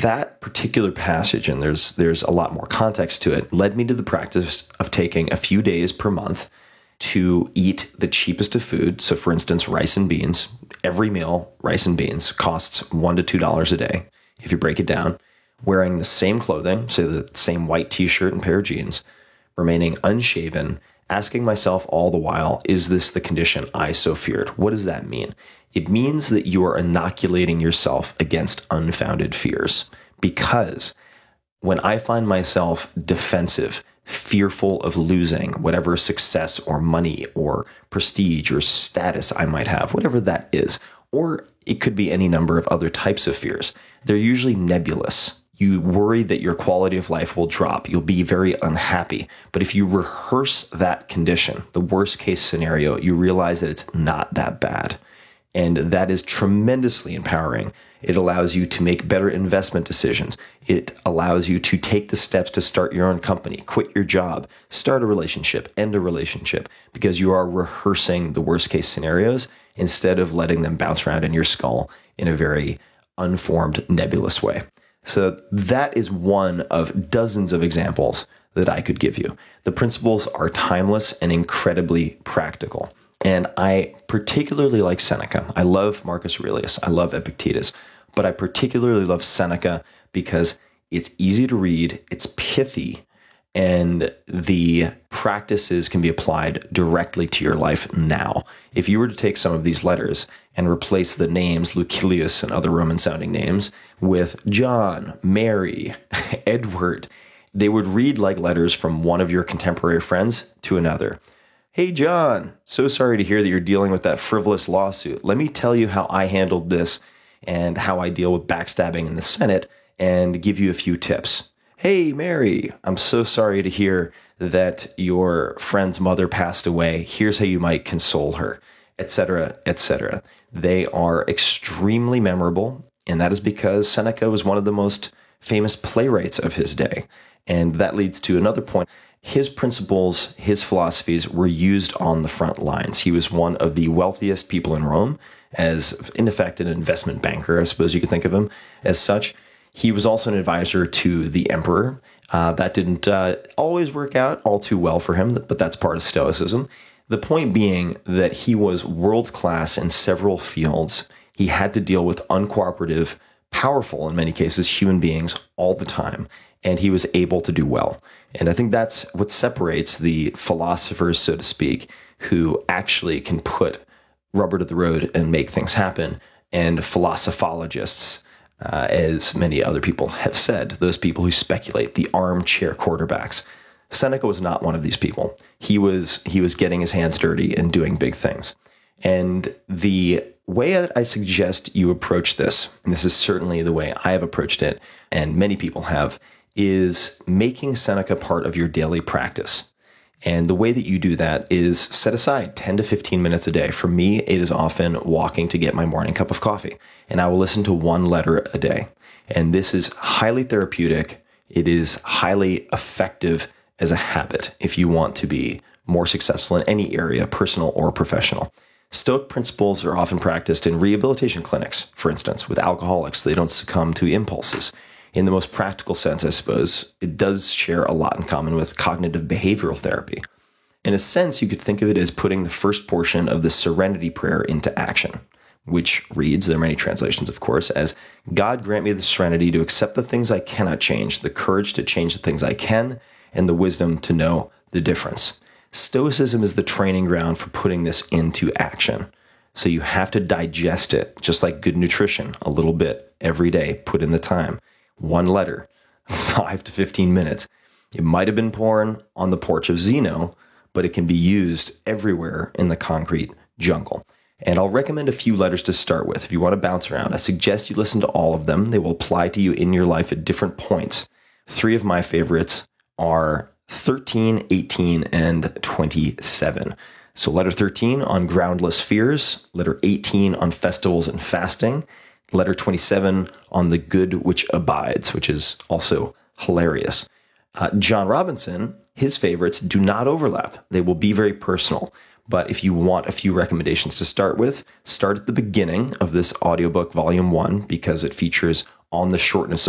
that particular passage, and there's a lot more context to it, led me to the practice of taking a few days per month to eat the cheapest of food. So for instance, rice and beans. Every meal, rice and beans, costs $1 to $2 a day if you break it down. Wearing the same clothing, say the same white t-shirt and pair of jeans, remaining unshaven, asking myself all the while, is this the condition I so feared? What does that mean? It means that you are inoculating yourself against unfounded fears. Because when I find myself defensive, fearful of losing whatever success or money or prestige or status I might have, whatever that is, or it could be any number of other types of fears, they're usually nebulous. You worry that your quality of life will drop. You'll be very unhappy. But if you rehearse that condition, the worst case scenario, you realize that it's not that bad. And that is tremendously empowering. It allows you to make better investment decisions. It allows you to take the steps to start your own company, quit your job, start a relationship, end a relationship, because you are rehearsing the worst case scenarios instead of letting them bounce around in your skull in a very unformed, nebulous way. So that is one of dozens of examples that I could give you. The principles are timeless and incredibly practical. And I particularly like Seneca. I love Marcus Aurelius. I love Epictetus. But I particularly love Seneca because it's easy to read, it's pithy, and the practices can be applied directly to your life now. If you were to take some of these letters and replace the names Lucilius and other Roman-sounding names with John, Mary, Edward, they would read like letters from one of your contemporary friends to another. Hey, John, so sorry to hear that you're dealing with that frivolous lawsuit. Let me tell you how I handled this and how I deal with backstabbing in the Senate and give you a few tips. Hey, Mary, I'm so sorry to hear that your friend's mother passed away. Here's how you might console her, etc., etc. They are extremely memorable, and that is because Seneca was one of the most famous playwrights of his day. And that leads to another point. His principles, his philosophies were used on the front lines. He was one of the wealthiest people in Rome, as in effect an investment banker, I suppose you could think of him as such. He was also an advisor to the emperor. That didn't always work out all too well for him, but that's part of Stoicism. The point being that he was world-class in several fields. He had to deal with uncooperative, powerful, in many cases, human beings all the time, and he was able to do well. And I think that's what separates the philosophers, so to speak, who actually can put rubber to the road and make things happen, and philosophologists, as many other people have said, those people who speculate, the armchair quarterbacks. Seneca was not one of these people. He was getting his hands dirty and doing big things. And the way that I suggest you approach this, and this is certainly the way I have approached it, and many people have, is making Seneca part of your daily practice. And the way that you do that is set aside 10 to 15 minutes a day. For me, it is often walking to get my morning cup of coffee, and I will listen to one letter a day. And this is highly therapeutic. It is highly effective as a habit if you want to be more successful in any area, personal or professional. Stoic principles are often practiced in rehabilitation clinics, for instance, with alcoholics so they don't succumb to impulses. In the most practical sense, I suppose, it does share a lot in common with cognitive behavioral therapy. In a sense, you could think of it as putting the first portion of the Serenity Prayer into action, which reads, there are many translations, of course, as, God grant me the serenity to accept the things I cannot change, the courage to change the things I can, and the wisdom to know the difference. Stoicism is the training ground for putting this into action. So you have to digest it, just like good nutrition, a little bit every day, put in the time. One letter, 5 to 15 minutes. It might have been born on the porch of Zeno, but it can be used everywhere in the concrete jungle. And I'll recommend a few letters to start with. If you want to bounce around, I suggest you listen to all of them. They will apply to you in your life at different points. 3 of my favorites are 13, 18, and 27. So letter 13 on groundless fears, letter 18 on festivals and fasting, letter 27 on the good which abides, which is also hilarious. John Robinson, his favorites do not overlap. They will be very personal. But if you want a few recommendations to start with, start at the beginning of this audiobook, Volume 1, because it features On the Shortness